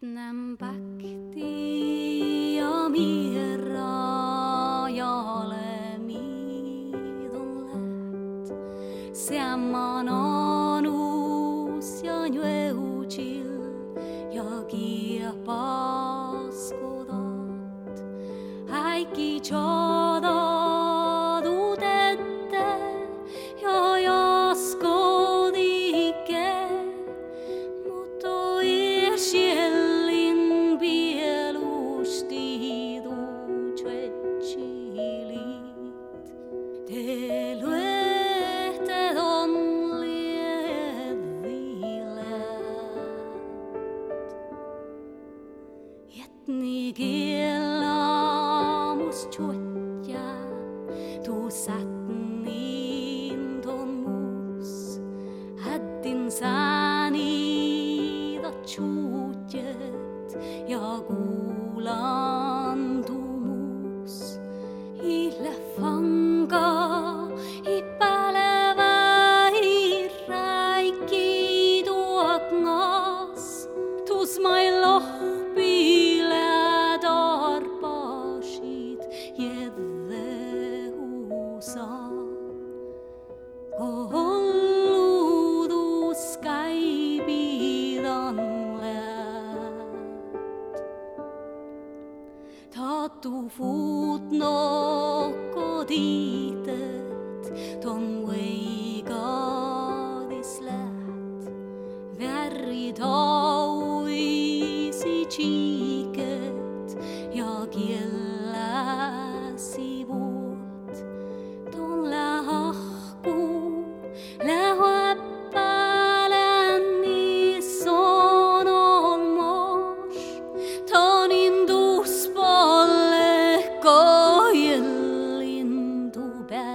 Nem pakti ja mieraajale miidon läht. Seamman anus ja njueutsil ja kiepaskudat. Häikki tjadadut ette ja jaskod ikke, mutta iesiellin pielustidu tsetšilit. Te luehted on liedvilet. Etni kielamus tjotja, tu sattnin ton mus. Häddin sääni tjutjet ja kuulantumus. Ille fanga, ipälevä irräikki tuokngas. Tus mai lohpile tarpasit jedde husa. Kolludus käipidan Tattu fuut nokko tiitet, ton veikadis läht. Värri tauisi tsiiket ja kielläsi vuot. Ton lähku, lähuäppälän nisson olmos. Tonin tuspolle kojellintu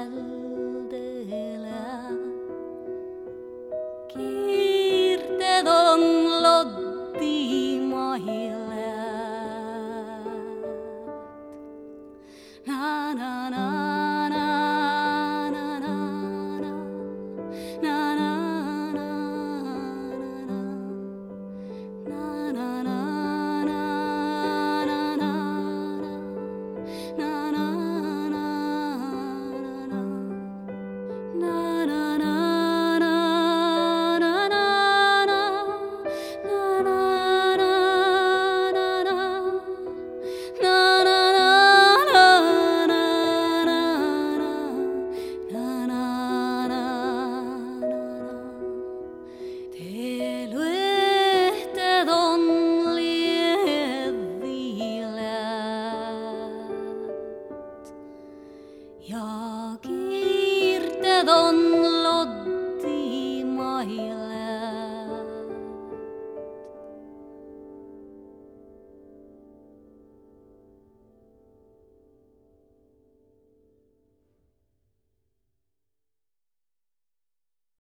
päldelä. Kiirted on lottimailet. Na na na na na na na na na na na na na ja kiirted on